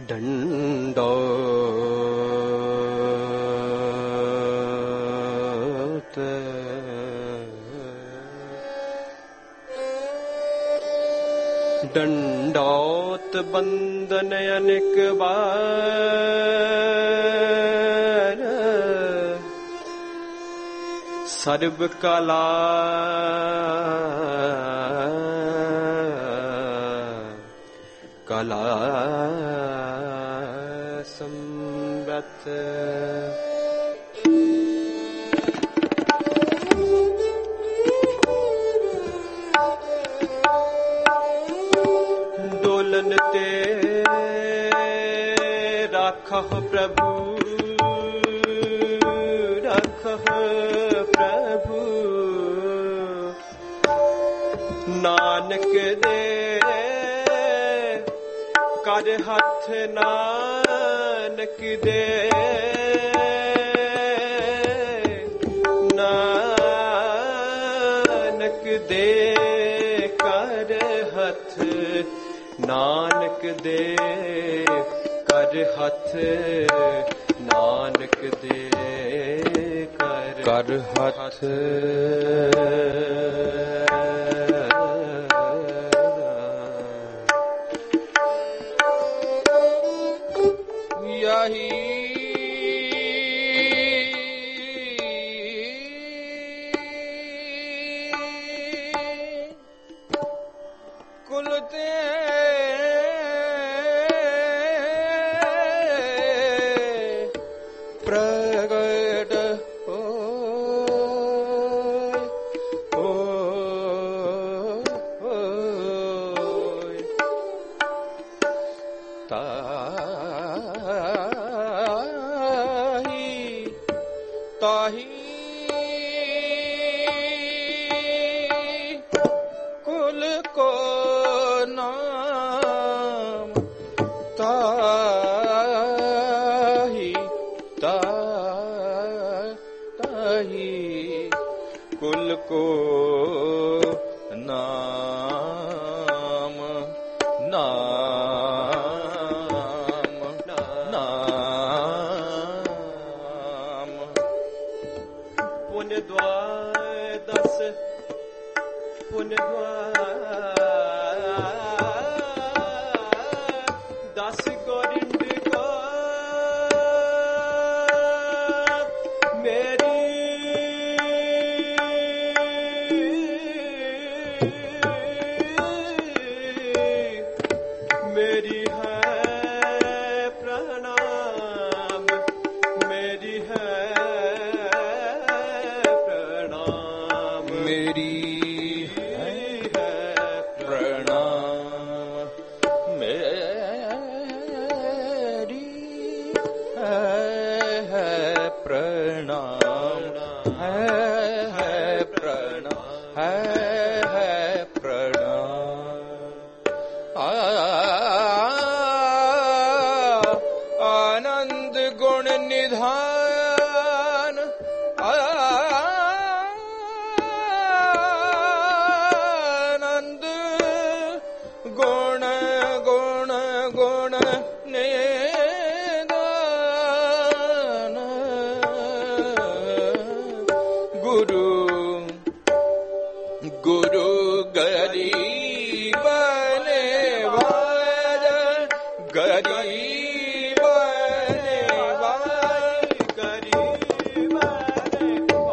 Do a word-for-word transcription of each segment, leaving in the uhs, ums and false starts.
दंडोत दंडोत बंदन अनेक बार सर्व कला कला संबत डोलन ते राखह प्रभु राखह प्रभु नानक दे कर हथ नानक दे नानक दे कर हथ नानक दे कर हथ नानक दे कर कर हथ यही कुल ते प्रगट हो हो हो ताही ताही कुल को नाम ताही ताही कुल को नाम नाम नाम पुण्य द्वादश पुण्य दस गोरिंद का मेरी मेरी है प्रणाम मेरी है प्रणाम मेरी आनंद गुण निधान आनंद गुण गुण गुण निधान गुरु गुरु गरीब ने वाज गरीब ने वाज गरीब ने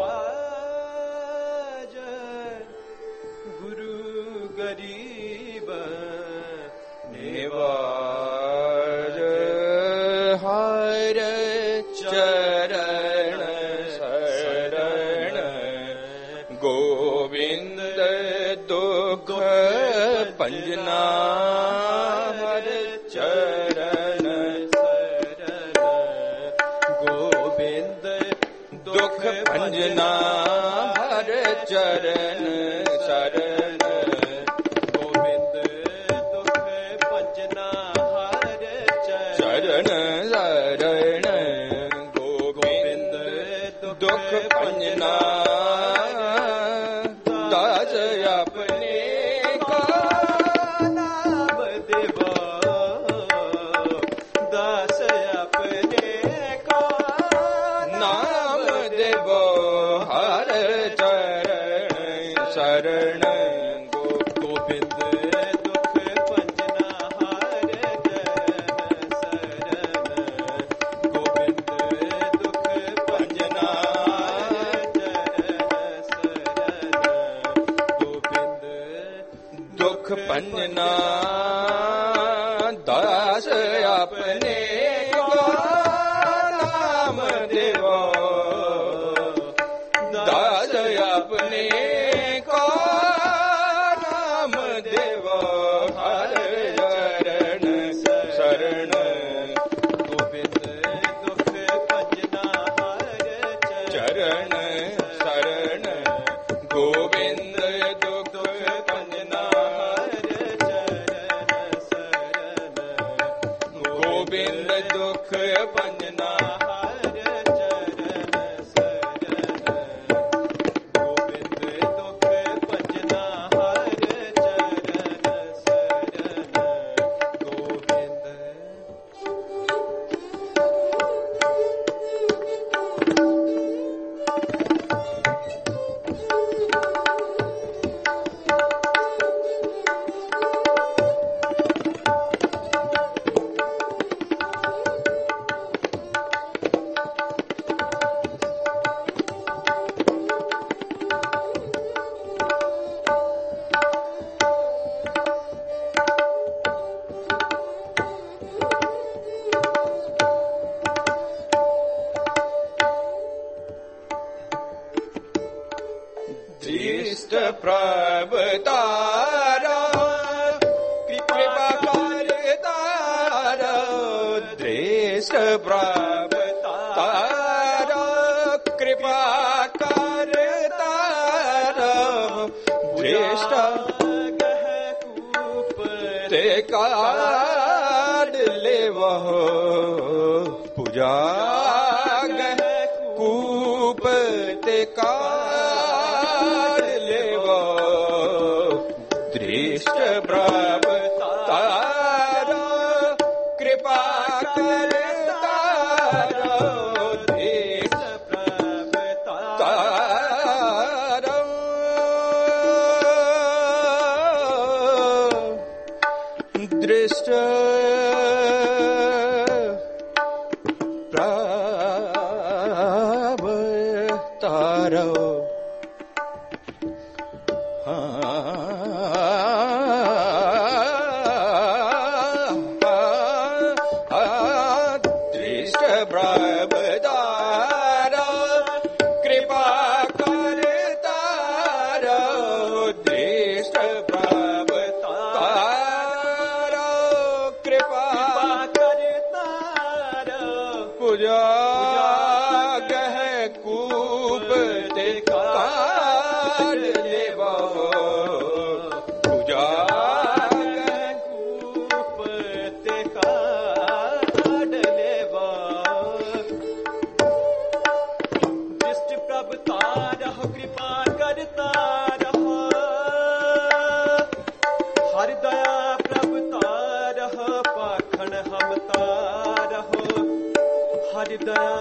वाज गुरु गरीब ने वाज हर चरण शरण गोविंद दुख पंजना हर चरण शरण गोविंद दुख पंजना हर चरण शरण गोविंद दुख पंजना हर चरण शरण गोविंद दुख पंजना दास अपने का नाम देवा दुख पंजना दास अपने को नाम देवो दास अपने को नाम देवो हर चरण शरण गोविंद दुख पंजना हर चरण शरण गोविंद दुख पंजना हर चरण शरण गोविंद दुख पंजना हर चरण शरण गोविंद दुख पंजना हर चरण शरण गोविंद। दृष्ट प्रभतारा कृपा करतारा दृष्ट प्रभतारा कृपा करतारा दृष्ट ते काड ले वह पूजा गह कूप ते काड ले वह दृष्ट प्रभतारा कृपा करतारा दृष्ट प्रभतारा दृष्ट प्रभतारा दृष्ट प्रभतारा कृपा करतारा दृष्ट प्रभतारा कृपा करतारा पूजा गह कूप ते काड लेवो पूजा गह कूप ते काड लेवो दृष्ट प्रभतारा कृपा करतारा हर दया प्रभतारा पाखण हम तारा हर दया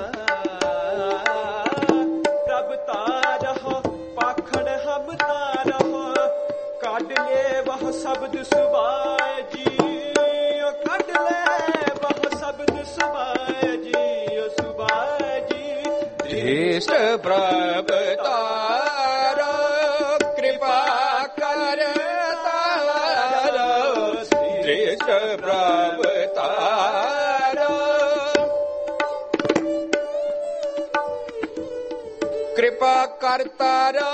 प्रभतारा पाखण हम तारा काट ले वह शब्द सुबाय जी काट ले वह शब्द सुबाय जी सुबाय जी दृष्ट प्रभतारा कृपा करतारा दृष्ट प्रभतारा कृपा करतारा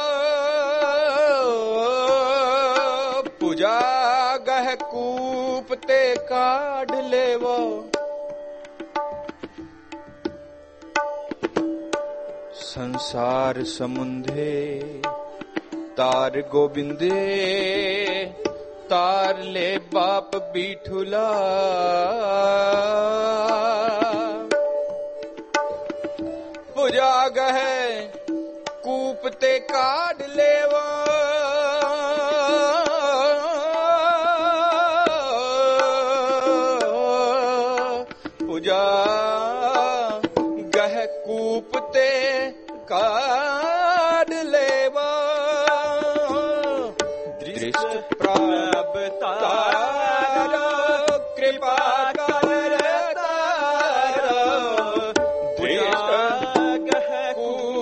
पूजा गह कूप ते काड लेवो संसार समुंदे तार गोविंदे तार ले बाप बीठुला पूजा गह कूप ते काड लेवा पूजा गह कूप ते काड लेवा दृष्ट प्रभतारा कृपा करतारा दृष्ट गह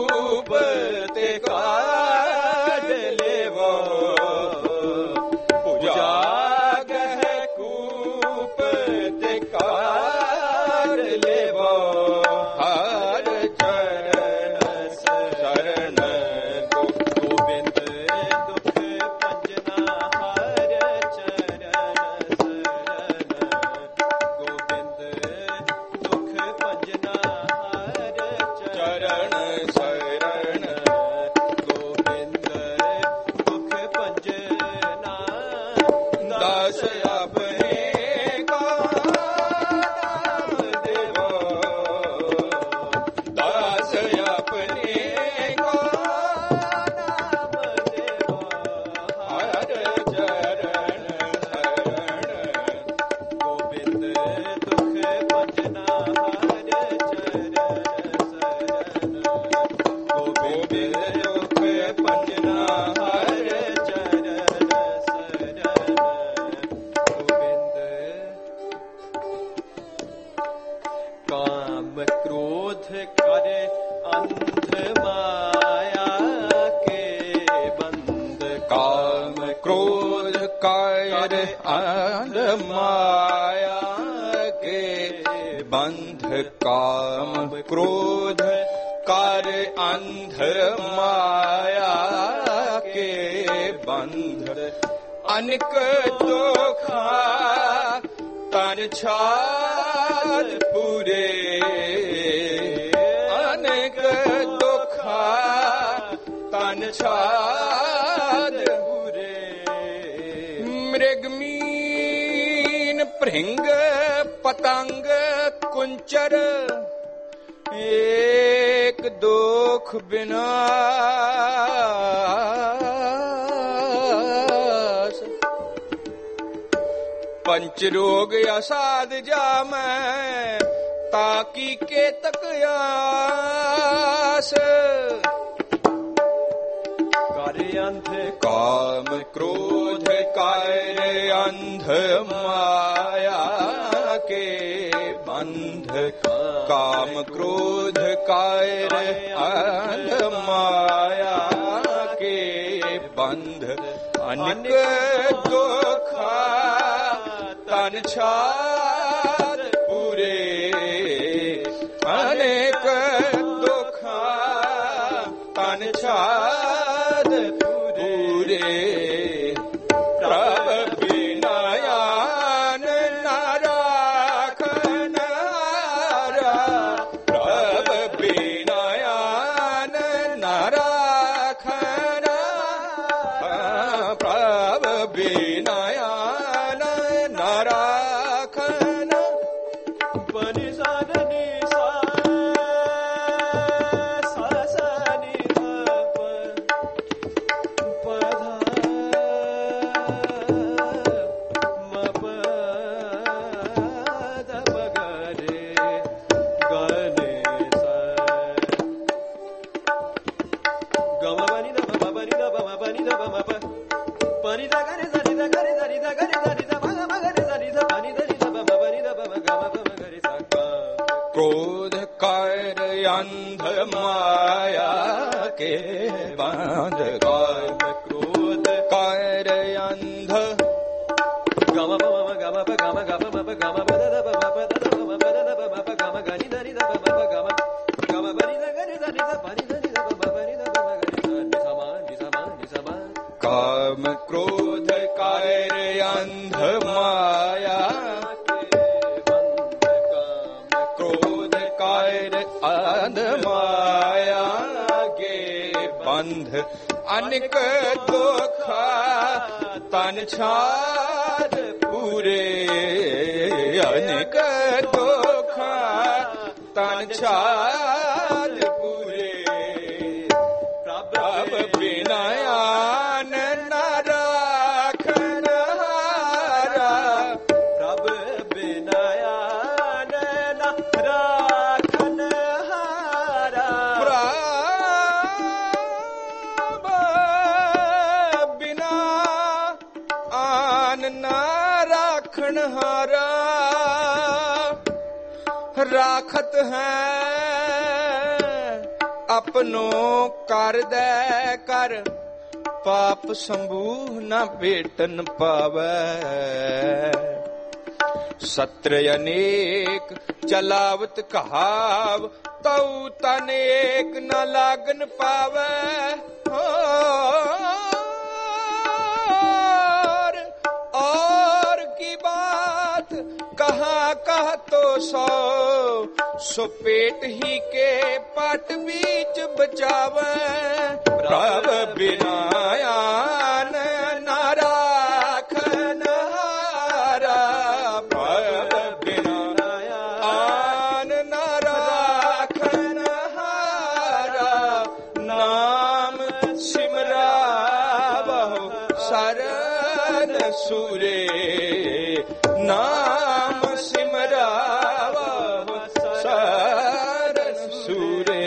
कूप ते काड लेवा ਜਾਗਹਿ ਕੂਪ ਤੇ ਕਾਰ ਲੇਵੋ ਹਰ ਚਰਨ ਸ਼ਰਨ ਗੋਬਿੰਦ ਦੁਖ ਭੰਜਨਾ ਹਰ ਚਰਨ ਸ਼ਰਨ ਗੋਬਿੰਦ ਦੁਖ ਭੰਜਨਾ ਹਰ ਚਰਨ ਸ਼ਰਨ ਗੋਬਿੰਦ ਦੁਖ ਭੰਜਨਾ ਦਾਸ ਆਪਣੇ ਕਾ ਨਾਮ ਦੇਵੋ ਦਾਸ ਆਪਣੇ ਕਾ ਨਾਮ ਦੇਵੋ ਹਰ ਚਰਨ ਸ਼ਰਨ ਗੋਬਿੰਦ ਦੁਖ ਭੰਜਨਾ ਹਰ ਚਰਨ ਸ਼ਰਨ ਗੋਬਿੰਦ ਦੁਖ ਭੰਜਨਾ ਹਰ ਚਰਨ ਸ਼ਰਨ ਗੋਬਿੰਦ ਕਾਮ ਕ੍ਰੋਧ ਕਰੇ ਅੰਧ ਮਾਇਆ ਕੇ ਬੰਦ ਕਾਮ ਕ੍ਰੋਧ ਕਰ ਅੰਧ ਮਾਇਆ ਕੇ ਬੰਧ ਕਾਮ ਕ੍ਰੋਧ ਕਰ ਅੰਧ ਮਾਇਆ ਕੇ ਬੰਧ ਅਨਿਕ ਦੁਖਾ ਤਨ ਛਾਦ ਪੂਰੇ ਅਨੇਕ ਦੁਖਾ ਤਨ ਛਾਦ ਪੂਰੇ ਮ੍ਰਿਗਮੀਨ ਭ੍ਰਿੰਗ ਪਤੰਗ ਕੁੰਚਰ ਏਕ ਦੁਖ ਬਿਨਾਸ਼ ਪੰਚ ਰੋਗ ਅਸਾਧ ਜਾਮੈ ਤਾਕੀ ਕੇਤਕ ਆਸ ਕਰ ਅੰਧ ਕਾਮ ਕ੍ਰੋਧ ਕਰ ਅੰਧ ਮਾਇਆ ਕੇ ਬੰਧ ਕਾਮ ਕ੍ਰੋਧ ਕਰ ਅੰਧ ਮਾਇਆ ਕੇ ਬੰਧ ਅਨੇਕ ਦੁਖਾ ਤਨ ਛਾਦ ਪੂਰੇ ਅਨੇਕ ਦੁਖਾ ਤਨ ਛਾਦ ਪੂਰੇ ਪ੍ਰਭ ਬਿਨਾਇਨ ਨਾ ਰਾਖਨ ਹਾਰਾ ਪ੍ਰਭ ਬਿਨਾਇਨ ਨਾ ਰਾਖਨ ਪ੍ਰਭ ਬਿਨਾਇਨ ਨਾ ਰਾਖਨ ਬਨਿ ਸਾਧਨੀ ਸਾ ਸਾ ਸਾ ਨੀ ਧ ਪ ਪ ਧਾ ਮ ਪ ਧ ਪ ਗ ਰੇ ਗ ਨੇ ਸਾ ਗ ਮ ਪ ਨੀ ਧ ਪ ਮ ਪ ਨੀ ਧ ਪ ਮ ਪ ਨੀ ਧ ਪ ਮ ਪ ਪ ਨੀ ਧ ਗ ਰੇ ਸ ਨੀ ਧ ਗ ਰੇ ਸ ਨੀ ਧ ਗ ਰੇ ਸ ਨੀ ਧ ਪ ਗ ਮ ਗ ਰੇ ਸ ਨੀ ਧ ਪ ਨੀ ਧ ਨੀ ਧ ਪ ਮ ਪ ਨੀ ਧ ਪ ਮ ਗ ਮ ਪ ਮ ਗ ਰੇ ਸ ਗ क्रोध कर अंध माया के बंध काम क्रोध कर अंध गम प म गम प गम ग प म प गम प द द प म प द द प म प द द प म प गम ग नि ध नि ध प म प गम गम प नि ध ग रे स नि ध प नि ध नि ध प म प नि ध प म ग रे स नि स म नि स म नि स म काम क्रोध कर अंध माया क्रोध कर अंध माया के बंध अनेक दुखा तन छाद पूरे अनेक दुखा तन छाद पूरे प्रभ बिनायन न राखन हारा प्रभ बिनायन न राखन हारा प्रभ बिना आन न राखन हारा राखत है अपनो कर दे कर पाप संभूह न भेटन पावै। सत्र अनेक चलावत कहाव, तऊ तनेक न लागन पावै। और, और की बात कहाँ कह तो सो, सो पेट ही के पाट बीच बचावे। प्रभ बिना आन न राखन हारा, प्रभ बिना आन न राखन हारा। नाम सिमरावहु शरण सूरे, नाम सिमरावहु शरण सूरे।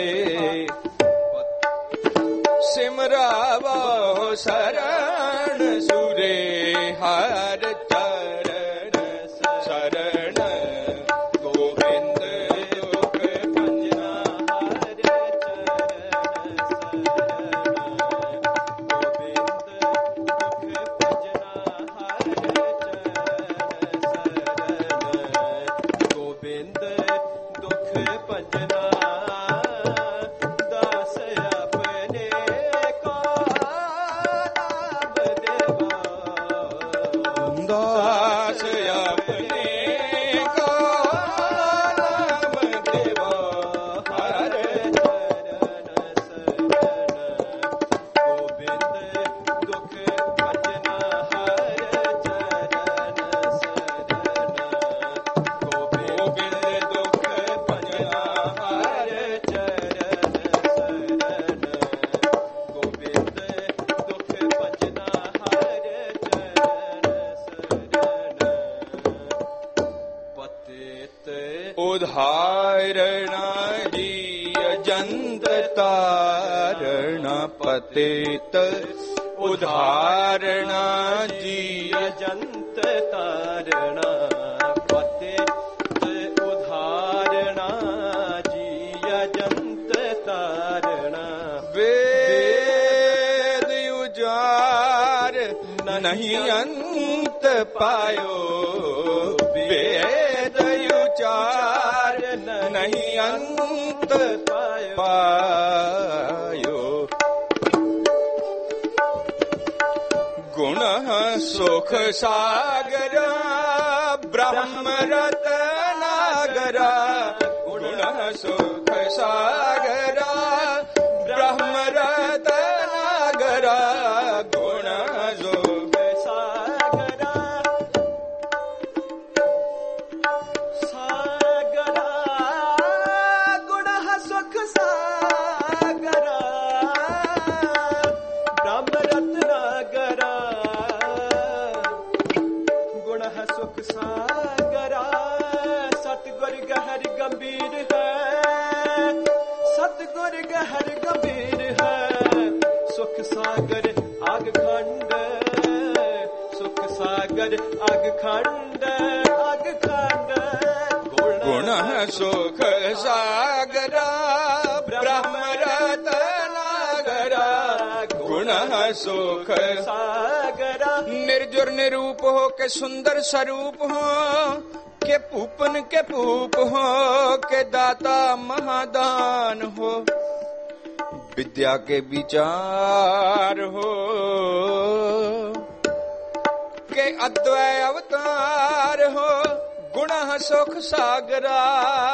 सिमरावहु शरण सूरे, हर चरण शरण गोविंद दुख भंजना। हर चरण शरण गोविंद दुख भंजना। हर चरण शरण गोविंद दुख भंजना। दास अपने को नाम देवा, दास अपने को नाम देवा। हर चरण शरण गोविंद दुख भंजना। हर चरण शरण गोविंद दुख भंजना। हर चरण शरण गोविंद दुख भंजना। हर चरण शरण पतित उदाहरण जीय जंत तारण। पतित उदाहरण जीय जंत तारण। पतित उदाहरण जीय जंत तारण। वेद उजार नहीं अंत पायो, वेद उचार नहीं अंत पायो। गुण सुख सागर ब्रह्म रत्नागर। गुण सुख सागर ब्रह्म रत्नागर। गुण सुख सागर सागर। गुण सुख सागर ब्रह्म रत्नागर। गुण सुख सागर सतगुर गहर गंभीर है। सतगुर गहर गंभीर है। सुख सागर आग खंड, सुख सागर आग खंड, आग खंड। गुण सुख सागर ब्रह्म रत्नागर। गुण सुख सागर निर्जुर निरूप हो के सुंदर स्वरूप हो, के पूपन के पूप हो, के दाता महादान हो। विद्या के विचार हो, के अद्वय अवतार हो। गुण सुख सागरा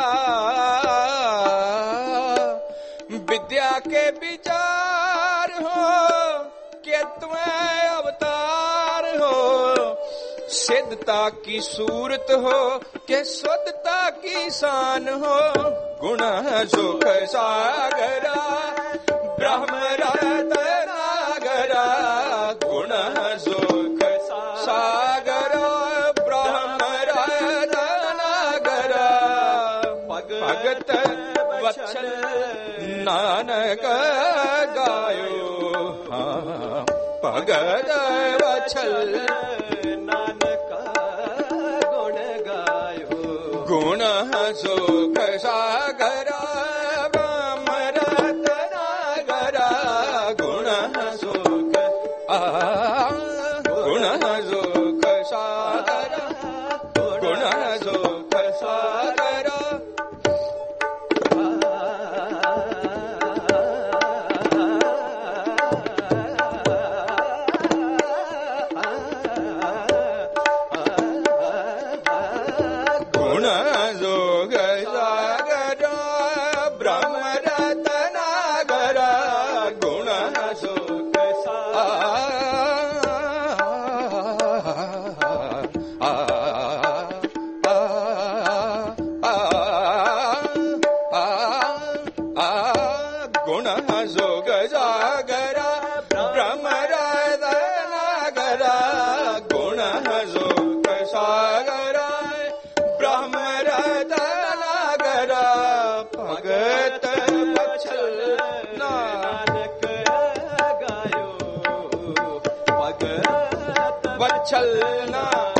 विद्या के विचार हो, के अद्वय अवतार हो। सिद्धता की सूरत हो, के शुद्धता की शान हो। गुण सुख सागरा ब्रह्म रत्नागरा। गुण सुख सागरा ब्रह्म रत्नागरा। भगत वत्सल नानक गायो, हाँ भगत वत्सल नानक गुण गायो। गुण सुख सागरा ब्रह्म रत्नागरा। गुण सुख ना